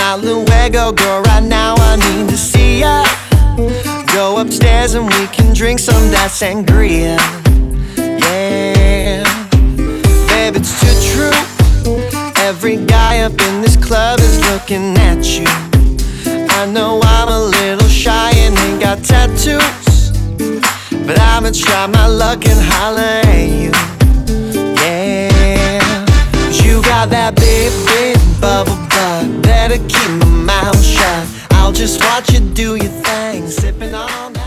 My luego, girl, right now I need to see ya. Go upstairs and we can drink some of that sangria. Yeah, babe, it's too true. Every guy up in this club is looking at you. I know I'm a little shy and ain't got tattoos, but I'ma try my luck and holler at you. Yeah, 'cause you got that big, big bubble butt. Better keep my mouth shut. I'll just watch you do your thing, sipping on